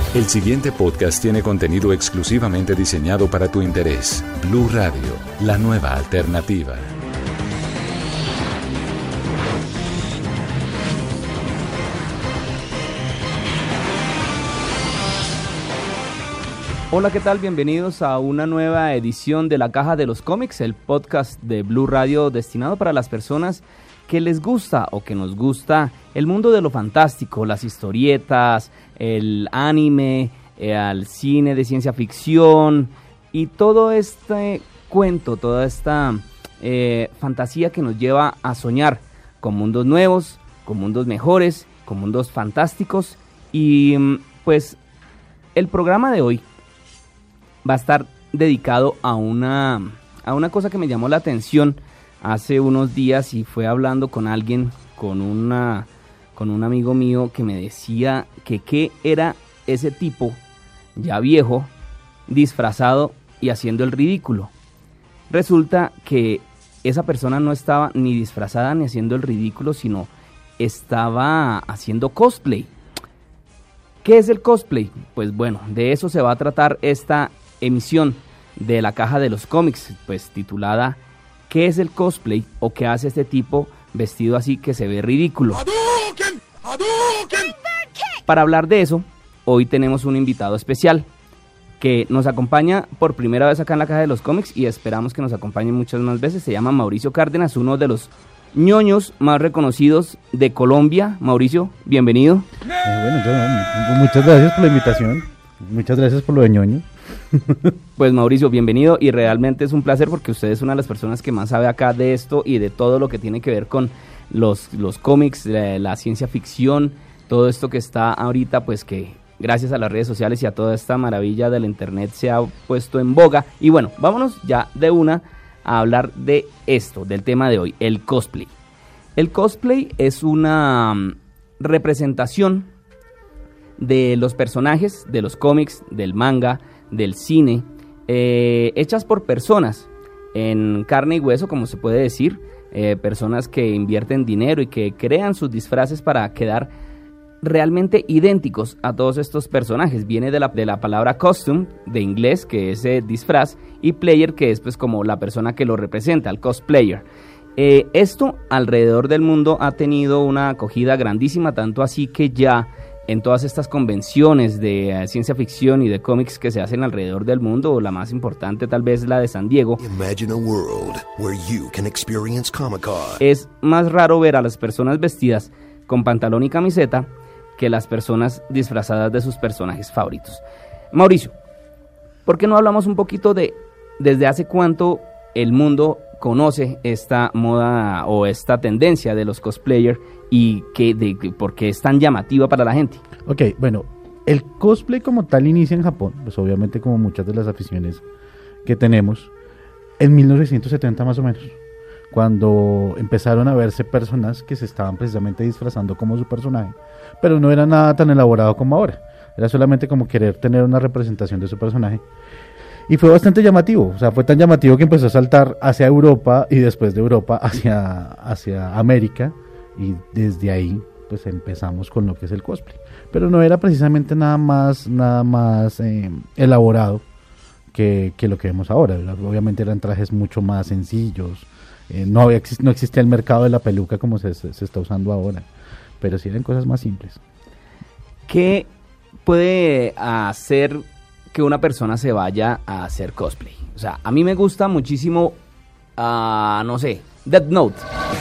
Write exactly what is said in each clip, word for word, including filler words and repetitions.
El siguiente podcast tiene contenido exclusivamente diseñado para tu interés. Blue Radio, la nueva alternativa. Hola, ¿qué tal? Bienvenidos a una nueva edición de La Caja de los Cómics, el podcast de Blue Radio destinado para las personas que les gusta o que nos gusta el mundo de lo fantástico, las historietas, el anime, eh, al cine de ciencia ficción y todo este cuento, toda esta eh, fantasía que nos lleva a soñar con mundos nuevos, con mundos mejores, con mundos fantásticos. Y pues el programa de hoy va a estar dedicado a una, a una cosa que me llamó la atención hace unos días y fue hablando con alguien, con, una, con un amigo mío que me decía que qué era ese tipo ya viejo, disfrazado y haciendo el ridículo. Resulta que esa persona no estaba ni disfrazada ni haciendo el ridículo, sino estaba haciendo cosplay. ¿Qué es el cosplay? Pues bueno, de eso se va a tratar esta emisión de La Caja de los Cómics, pues titulada ¿qué es el cosplay o qué hace este tipo vestido así que se ve ridículo? ¡Hadouken! ¡Hadouken! Para hablar de eso, hoy tenemos un invitado especial que nos acompaña por primera vez acá en La Caja de los Cómics y esperamos que nos acompañe muchas más veces. Se llama Mauricio Cárdenas, uno de los ñoños más reconocidos de Colombia. Mauricio, bienvenido. Eh, bueno, yo, muchas gracias por la invitación, muchas gracias por lo de ñoño. Pues Mauricio, bienvenido, y realmente es un placer porque usted es una de las personas que más sabe acá de esto y de todo lo que tiene que ver con los, los cómics, la, la ciencia ficción, todo esto que está ahorita, pues que gracias a las redes sociales y a toda esta maravilla del internet se ha puesto en boga. Y bueno, vámonos ya de una a hablar de esto, del tema de hoy, el cosplay. El cosplay es una um, representación de los personajes, de los cómics, del manga, del cine, eh, hechas por personas en carne y hueso, como se puede decir, eh, personas que invierten dinero y que crean sus disfraces para quedar realmente idénticos a todos estos personajes. Viene de la, de la palabra costume, de inglés, que es eh, disfraz, y player, que es pues como la persona que lo representa, el cosplayer. Eh, esto alrededor del mundo ha tenido una acogida grandísima, tanto así que ya en todas estas convenciones de uh, ciencia ficción y de cómics que se hacen alrededor del mundo, la más importante tal vez la de San Diego, Imagine a world where you can experience Comic-Con. Es más raro ver a las personas vestidas con pantalón y camiseta que las personas disfrazadas de sus personajes favoritos. Mauricio, ¿por qué no hablamos un poquito de desde hace cuánto el mundo conoce esta moda o esta tendencia de los cosplayers y que de, de, por qué es tan llamativa para la gente? Ok, bueno, el cosplay como tal inicia en Japón, pues obviamente como muchas de las aficiones que tenemos, en mil novecientos setenta más o menos, cuando empezaron a verse personas que se estaban precisamente disfrazando como su personaje, pero no era nada tan elaborado como ahora, era solamente como querer tener una representación de su personaje. Y fue bastante llamativo, o sea, fue tan llamativo que empezó a saltar hacia Europa y después de Europa hacia, hacia América, y desde ahí pues empezamos con lo que es el cosplay. Pero no era precisamente nada más, nada más eh, elaborado que, que lo que vemos ahora. Obviamente eran trajes mucho más sencillos, eh, no, había, no existía el mercado de la peluca como se, se, se está usando ahora, pero sí eran cosas más simples. ¿Qué puede hacer que una persona se vaya a hacer cosplay? O sea, a mí me gusta muchísimo, uh, no sé, Death Note.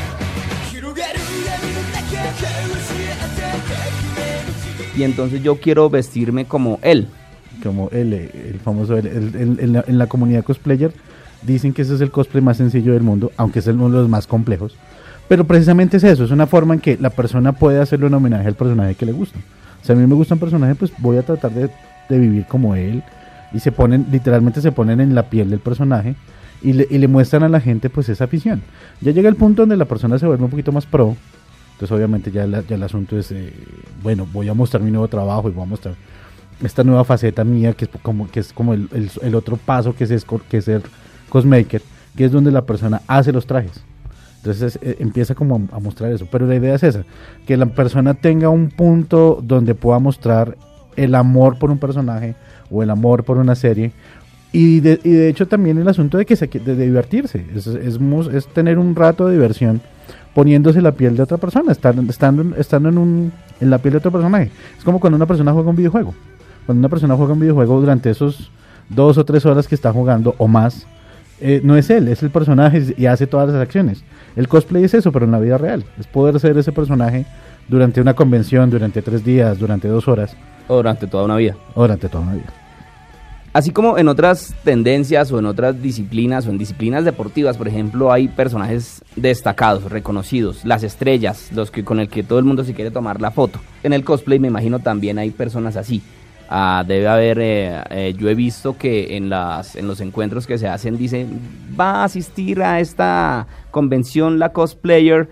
Y entonces yo quiero vestirme como él. Como él, el famoso, el, el, el, en, la, en la comunidad cosplayer dicen que ese es el cosplay más sencillo del mundo, aunque es uno de los más complejos. Pero precisamente es eso, es una forma en que la persona puede hacerle un homenaje al personaje que le gusta. O sea, a mí me gusta un personaje, pues voy a tratar de, de vivir como él. Y se ponen, literalmente se ponen en la piel del personaje y le, y le muestran a la gente pues esa afición. Ya llega el punto donde la persona se vuelve un poquito más pro. Entonces obviamente ya, la, ya el asunto es, eh, bueno, voy a mostrar mi nuevo trabajo y voy a mostrar esta nueva faceta mía, que es como, que es como el, el, el otro paso que es, que es ser cosmaker, que es donde la persona hace los trajes. Entonces eh, empieza como a, a mostrar eso, pero la idea es esa, que la persona tenga un punto donde pueda mostrar el amor por un personaje o el amor por una serie. Y de, y de hecho también el asunto de que se, de, de divertirse, es, es, es tener un rato de diversión poniéndose la piel de otra persona, estando, estando, estando en, un, en la piel de otro personaje. Es como cuando una persona juega un videojuego. Cuando una persona juega un videojuego durante esos dos o tres horas que está jugando o más, eh, no es él, es el personaje y hace todas las acciones. El cosplay es eso, pero en la vida real. Es poder ser ese personaje durante una convención, durante tres días, durante dos horas. O durante toda una vida. O durante toda una vida. Así como en otras tendencias o en otras disciplinas o en disciplinas deportivas, por ejemplo, hay personajes destacados, reconocidos, las estrellas, los que con el que todo el mundo se quiere tomar la foto. En el cosplay me imagino también hay personas así. Ah, debe haber, eh, eh, yo he visto que en, las, en los encuentros que se hacen dicen, va a asistir a esta convención la cosplayer,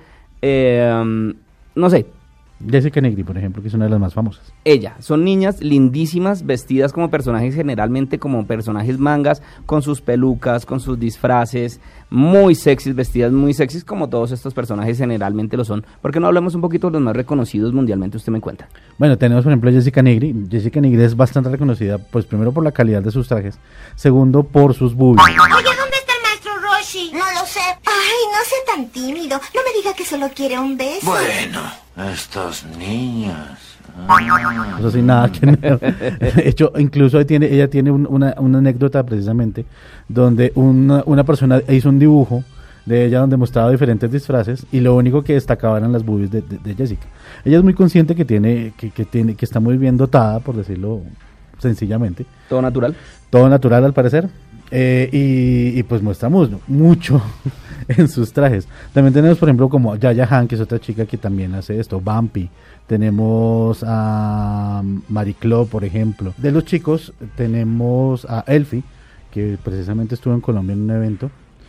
eh, no sé. Jessica Negri, por ejemplo, que es una de las más famosas. Ella, son niñas lindísimas, vestidas como personajes, generalmente como personajes mangas, con sus pelucas, con sus disfraces, muy sexys, vestidas muy sexys, como todos estos personajes generalmente lo son. ¿Por qué no hablamos un poquito de los más reconocidos mundialmente? Usted me cuenta. Bueno, tenemos por ejemplo Jessica Negri. Jessica Negri es bastante reconocida, pues primero por la calidad de sus trajes, segundo por sus boobies. Oye, ¿dónde está el maestro Roshi? No lo sé. Ay, no sea tan tímido. No me diga que solo quiere un beso. Bueno, estas niñas. Eso sí, nada que de hecho, incluso tiene, ella tiene un, una, una anécdota precisamente donde una, una persona hizo un dibujo de ella donde mostraba diferentes disfraces y lo único que destacaba eran las boobies de, de, de Jessica. Ella es muy consciente que tiene, que, que tiene, que está muy bien dotada, por decirlo sencillamente. ¿Todo natural? Todo natural al parecer. Eh, y, y pues muestra mucho en sus trajes. También tenemos por ejemplo como Yaya Han, que es otra chica que también hace esto, Bumpy. Tenemos a Mariclo, por ejemplo. De los chicos tenemos a Elfie, que precisamente estuvo en Colombia en un evento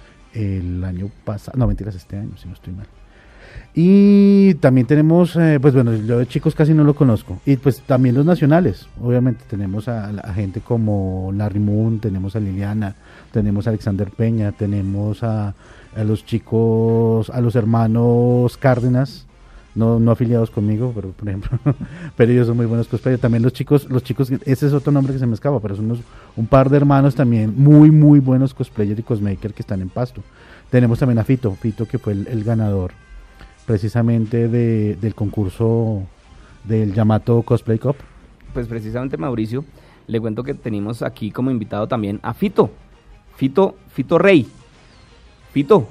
el año pasado, no mentiras, este año, si no estoy mal. Y también tenemos, eh, pues bueno, yo de chicos casi no lo conozco. Y pues también los nacionales, obviamente tenemos a, a gente como Larry Moon, tenemos a Liliana, tenemos a Alexander Peña, tenemos a, a los chicos, a los hermanos Cárdenas, no, no afiliados conmigo, pero por ejemplo, pero ellos son muy buenos cosplayers. También los chicos, los chicos, ese es otro nombre que se me escapa, pero son unos, un par de hermanos también muy, muy buenos cosplayers y cosmaker que están en Pasto. Tenemos también a Fito, Fito que fue el, el ganador precisamente de, del concurso del Yamato Cosplay Cup. Pues precisamente, Mauricio, le cuento que tenemos aquí como invitado también a Fito, Fito, Fito Rey. Fito.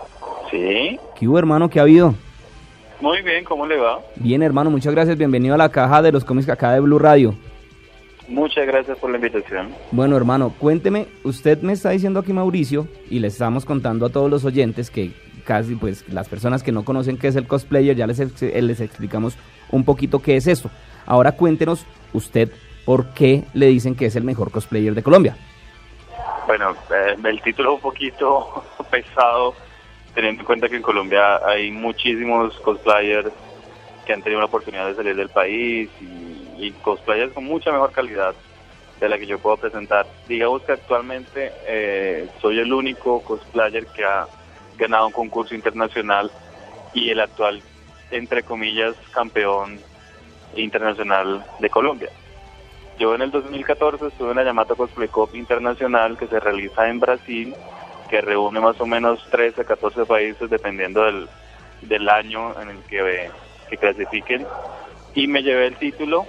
Sí. ¿Qué hubo, hermano? ¿Qué ha habido? Muy bien, ¿cómo le va? Bien, hermano, muchas gracias, bienvenido a la caja de los cómics acá de Blue Radio. Muchas gracias por la invitación. Bueno, hermano, cuénteme, usted me está diciendo aquí, Mauricio, y le estamos contando a todos los oyentes que casi, pues, las personas que no conocen qué es el cosplayer, ya les, les explicamos un poquito qué es eso. Ahora cuéntenos usted por qué le dicen que es el mejor cosplayer de Colombia. Bueno, eh, el título es un poquito pesado, teniendo en cuenta que en Colombia hay muchísimos cosplayers que han tenido la oportunidad de salir del país y, y cosplayers con mucha mejor calidad de la que yo puedo presentar. Digamos que actualmente eh, soy el único cosplayer que ha ganado un concurso internacional y el actual, entre comillas, campeón internacional de Colombia. Yo en el dos mil catorce estuve en la Yamato Cosplay Cup Internacional que se realiza en Brasil, que reúne más o menos trece a catorce países dependiendo del, del año en el que, que clasifiquen, y me llevé el título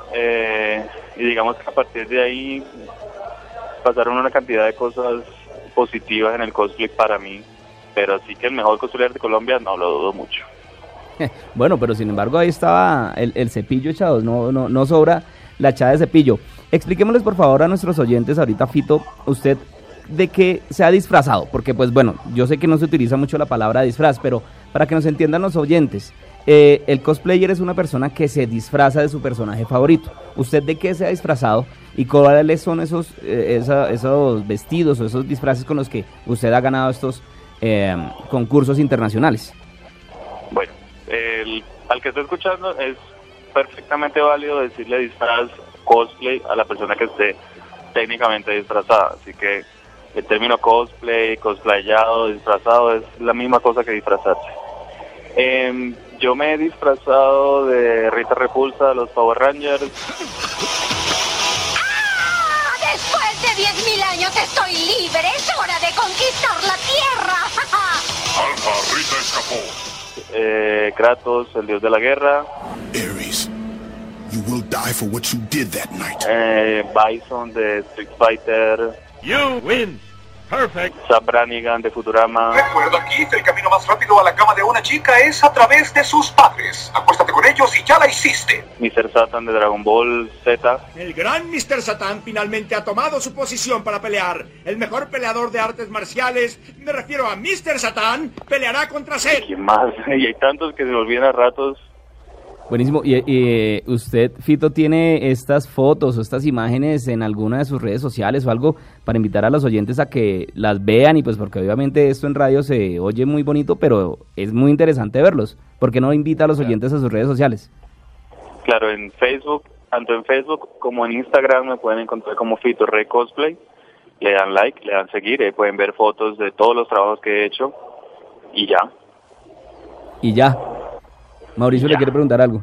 eh, y digamos que a partir de ahí pasaron una cantidad de cosas positivas en el cosplay para mí, pero así que el mejor cosplayer de Colombia no lo dudo mucho. Bueno, pero sin embargo ahí estaba el, el cepillo, chavos, no, no, no sobra la echada de cepillo. Expliquémosles por favor a nuestros oyentes ahorita, Fito, usted de qué se ha disfrazado, porque pues bueno, yo sé que no se utiliza mucho la palabra disfraz, pero para que nos entiendan los oyentes, eh, el cosplayer es una persona que se disfraza de su personaje favorito. ¿Usted de qué se ha disfrazado y cuáles son esos, eh, esa, esos vestidos o esos disfraces con los que usted ha ganado estos eh, concursos internacionales? Bueno, el, al que estoy escuchando es perfectamente válido decirle disfraz, cosplay a la persona que esté técnicamente disfrazada, así que el término cosplay, cosplayado, disfrazado es la misma cosa que disfrazarse. Eh, yo me he disfrazado de Rita Repulsa de los Power Rangers, demonios! ¡Estoy libre! ¡Es hora de conquistar la Tierra! Alfa, Rita escapó. Eh, Kratos, el dios de la guerra. Ares, you will die for what you did that night. Eh, Bison de Street Fighter. You win. Perfect. Zap Brannigan de Futurama. Recuerda, Keith, el camino más rápido a la cama de una chica es a través de sus padres. Acuéstate con ellos y ya la hiciste. mister Satan de Dragon Ball Z. El gran mister Satan finalmente ha tomado su posición para pelear. El mejor peleador de artes marciales, me refiero a mister Satan, peleará contra Cell. ¿Quién más? Y hay tantos que se me olvidan a ratos. Buenísimo. ¿Y, y usted, Fito, tiene estas fotos o estas imágenes en alguna de sus redes sociales o algo para invitar a los oyentes a que las vean? Y pues porque obviamente esto en radio se oye muy bonito, pero es muy interesante verlos. ¿Por qué no invita a los oyentes a sus redes sociales? Claro, en Facebook, tanto en Facebook como en Instagram me pueden encontrar como Fito Rey Cosplay. Le dan like, le dan seguir, eh, pueden ver fotos de todos los trabajos que he hecho y ya. Y ya. Mauricio ya. Le quiere preguntar algo.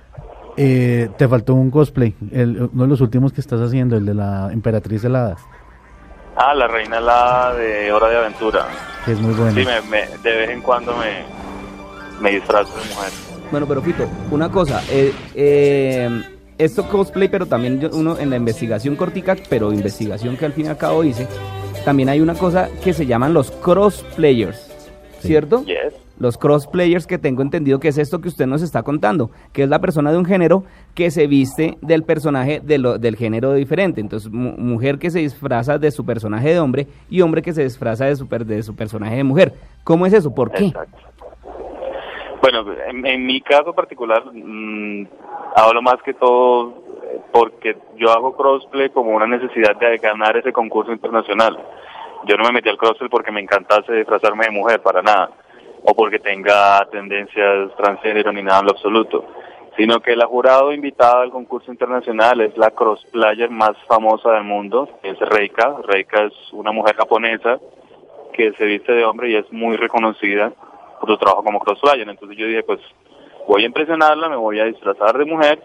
Eh, te faltó un cosplay, el, uno de los últimos que estás haciendo, el de la Emperatriz Helada. Ah, la Reina Helada de Hora de Aventura. Que es muy bueno. Sí, me, me, de vez en cuando me, me disfrazo de mujer. Bueno, pero Fito, una cosa, eh, eh, esto cosplay, pero también yo, uno en la investigación cortica, pero investigación que al fin y al cabo hice, también hay una cosa que se llaman los crossplayers, ¿cierto? Yes. Los crossplayers, que tengo entendido que es esto que usted nos está contando, que es la persona de un género que se viste del personaje de lo, del género diferente. Entonces, mu mujer que se disfraza de su personaje de hombre y hombre que se disfraza de su, de su personaje de mujer. ¿Cómo es eso? ¿Por qué? Exacto. Bueno, en, en mi caso particular, mmm, hablo más que todo porque yo hago crossplay como una necesidad de ganar ese concurso internacional. Yo no me metí al crossplay porque me encantase disfrazarme de mujer, para nada, o porque tenga tendencias transgénero ni nada en lo absoluto, sino que la jurado invitada al concurso internacional es la crossplayer más famosa del mundo, es Reika. Reika es una mujer japonesa que se viste de hombre y es muy reconocida por su trabajo como crossplayer. Entonces yo dije, pues voy a impresionarla, me voy a disfrazar de mujer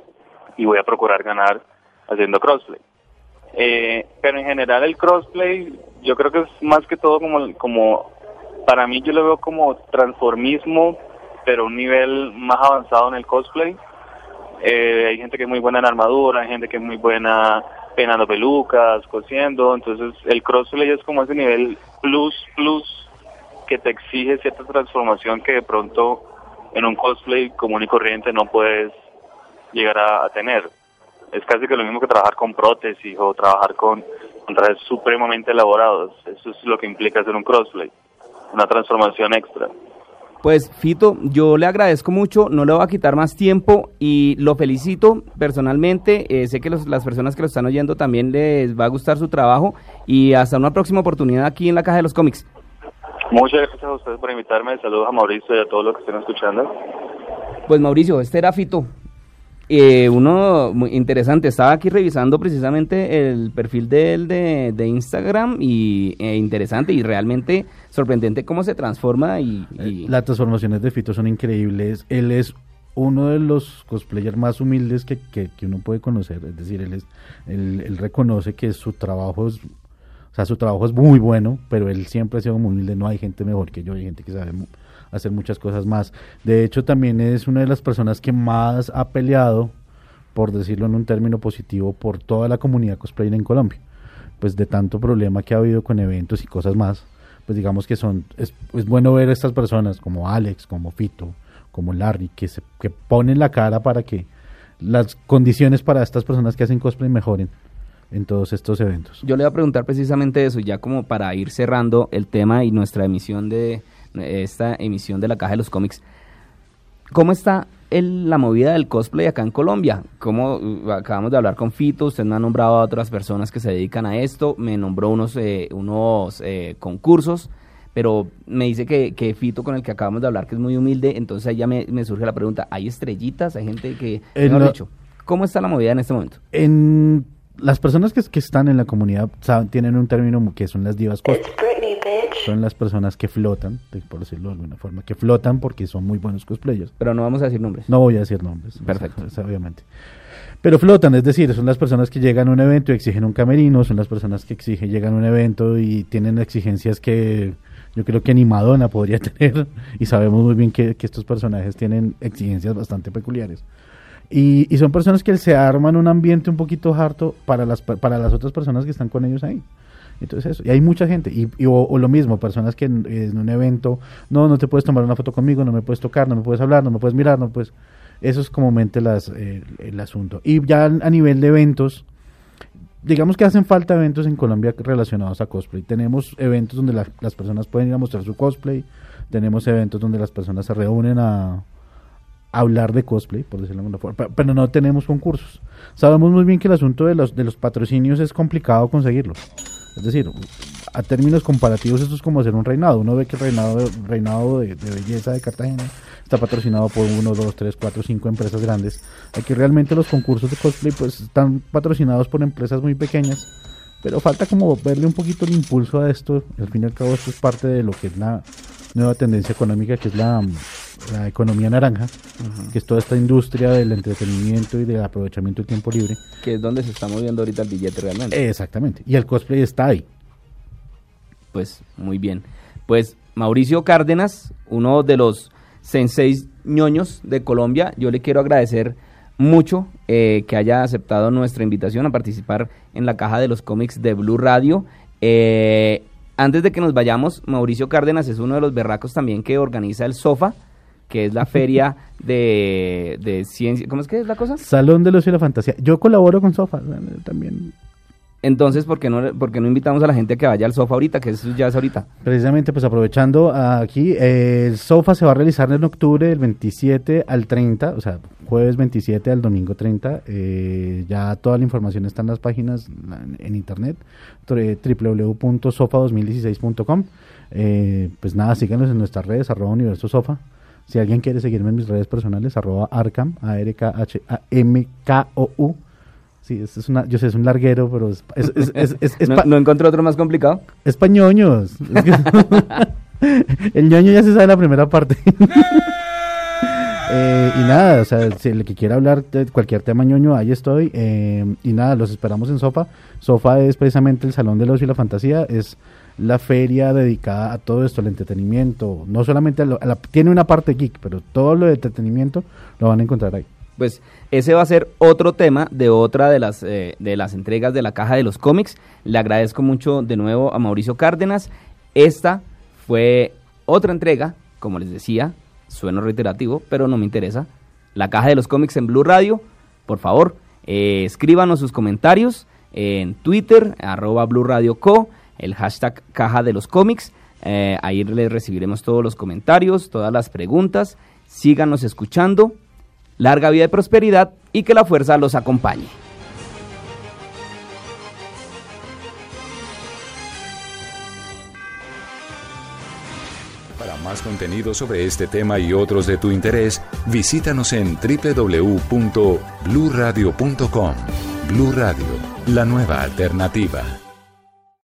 y voy a procurar ganar haciendo crossplay. Eh, pero en general el crossplay yo creo que es más que todo como, como para mí yo lo veo como transformismo, pero un nivel más avanzado en el cosplay. Eh, hay gente que es muy buena en armadura, hay gente que es muy buena peinando pelucas, cosiendo. Entonces el cosplay es como ese nivel plus, plus, que te exige cierta transformación que de pronto en un cosplay común y corriente no puedes llegar a, a tener. Es casi que lo mismo que trabajar con prótesis o trabajar con, con trajes supremamente elaborados. Eso es lo que implica hacer un cosplay, una transformación extra. Pues Fito, yo le agradezco mucho, no le voy a quitar más tiempo y lo felicito personalmente. Eh, sé que los, las personas que lo están oyendo también les va a gustar su trabajo y hasta una próxima oportunidad aquí en la Caja de los Cómics. Muchas gracias a ustedes por invitarme. Saludos a Mauricio y a todos los que estén escuchando. Pues Mauricio, este era Fito. Eh, uno muy interesante, estaba aquí revisando precisamente el perfil de él de, de Instagram y eh, interesante y realmente sorprendente cómo se transforma y, y... Las transformaciones de Fito son increíbles. Él es uno de los cosplayers más humildes que, que, que uno puede conocer, es decir, él, es, él, él reconoce que su trabajo es, o sea, su trabajo es muy bueno, pero él siempre ha sido muy humilde. No hay gente mejor que yo, hay gente que sabe hacer muchas cosas más. De hecho, también es una de las personas que más ha peleado, por decirlo en un término positivo, por toda la comunidad cosplayer en Colombia. Pues de tanto problema que ha habido con eventos y cosas más, pues digamos que son es, es bueno ver a estas personas como Alex, como Fito, como Larry, que se que ponen la cara para que las condiciones para estas personas que hacen cosplay mejoren en todos estos eventos. Yo le voy a preguntar precisamente eso, ya como para ir cerrando el tema y nuestra emisión de esta emisión de la Caja de los Cómics. ¿Cómo está el, la movida del cosplay acá en Colombia? Como acabamos de hablar con Fito, usted me ha nombrado a otras personas que se dedican a esto, me nombró unos eh, unos eh, concursos, pero me dice que, que Fito, con el que acabamos de hablar, que es muy humilde, entonces ahí ya me, me surge la pregunta, ¿hay estrellitas? ¿Hay gente que, mejor dicho, cómo está la movida en este momento? En las personas que, que están en la comunidad saben, tienen un término que son las divas cosplay. son las personas que flotan, por decirlo de alguna forma, que flotan porque son muy buenos cosplayers. Pero no vamos a decir nombres. No voy a decir nombres. Perfecto. Es, es, obviamente. Pero flotan, es decir, son las personas que llegan a un evento y exigen un camerino, son las personas que exigen, llegan a un evento y tienen exigencias que yo creo que ni Madonna podría tener, y sabemos muy bien que, que estos personajes tienen exigencias bastante peculiares. Y, y son personas que se arman un ambiente un poquito harto para las, para las otras personas que están con ellos ahí. Entonces eso, y hay mucha gente, y, y o, o lo mismo, personas que en, en un evento, no, no te puedes tomar una foto conmigo, no me puedes tocar, no me puedes hablar, no me puedes mirar, no puedes, eso es comúnmente las, eh, el asunto. Y ya a nivel de eventos, digamos que hacen falta eventos en Colombia relacionados a cosplay. Tenemos eventos donde la, las personas pueden ir a mostrar su cosplay, tenemos eventos donde las personas se reúnen a, a hablar de cosplay, por decirlo de alguna forma, pero, pero no tenemos concursos. Sabemos muy bien que el asunto de los, de los patrocinios es complicado conseguirlo. Es decir, a términos comparativos esto es como hacer un reinado. Uno ve que el reinado, reinado de, de belleza de Cartagena está patrocinado por uno, dos, tres, cuatro, cinco empresas grandes. Aquí realmente los concursos de cosplay pues están patrocinados por empresas muy pequeñas, pero falta como verle un poquito el impulso a esto. Al fin y al cabo esto es parte de lo que es la nueva tendencia económica, que es la, la economía naranja, uh-huh. que es toda esta industria del entretenimiento y del aprovechamiento del tiempo libre. Que es donde se está moviendo ahorita el billete realmente. Exactamente, y el cosplay está ahí. Pues muy bien. Pues Mauricio Cárdenas, uno de los senseis ñoños de Colombia, yo le quiero agradecer mucho eh, que haya aceptado nuestra invitación a participar en la caja de los cómics de Blue Radio. Eh, antes de que nos vayamos, Mauricio Cárdenas es uno de los berracos también que organiza el SOFA, que es la feria de, de ciencia. ¿Cómo es que es la cosa? Salón del Ocio y la Fantasía. Yo colaboro con SOFA también. Entonces, ¿por qué no, por qué no invitamos a la gente que vaya al SOFA ahorita? Que eso ya es ahorita. Precisamente, pues aprovechando aquí, eh, el SOFA se va a realizar en octubre del veintisiete al treinta, o sea, jueves veintisiete al domingo treinta. Eh, ya toda la información está en las páginas en, en internet, doble u doble u doble u punto sofa dos mil dieciséis punto com. Eh, pues nada, síganos en nuestras redes, arroba Universo Sofa. Si alguien quiere seguirme en mis redes personales, arroba Arkham, A R K H A M K O U. Sí, es, es una, yo sé, es un larguero, pero es... es, es, es, es, es ¿No, pa- ¿No encontró otro más complicado? Es pa' ñoños. Es que el ñoño ya se sabe la primera parte. eh, y nada, o sea, si el que quiera hablar de cualquier tema ñoño, ahí estoy. Eh, y nada, los esperamos en SOFA. SOFA es precisamente el Salón del Ocio y la Fantasía, es la feria dedicada a todo esto, al entretenimiento. No solamente, a lo, a la, tiene una parte geek, pero todo lo de entretenimiento lo van a encontrar ahí. Pues ese va a ser otro tema de otra de las eh, de las entregas de la caja de los cómics. Le agradezco mucho de nuevo a Mauricio Cárdenas. Esta fue otra entrega, como les decía, sueno reiterativo, pero no me interesa. La caja de los cómics en Blue Radio. Por favor, eh, escríbanos sus comentarios en Twitter, arroba Blue Radio Co, el hashtag caja de los cómics. Eh, ahí les recibiremos todos los comentarios, todas las preguntas. Síganos escuchando. Larga vida y prosperidad, y que la fuerza los acompañe. Para más contenido sobre este tema y otros de tu interés, visítanos en doble u doble u doble u punto blue radio punto com. Blue Radio, la nueva alternativa.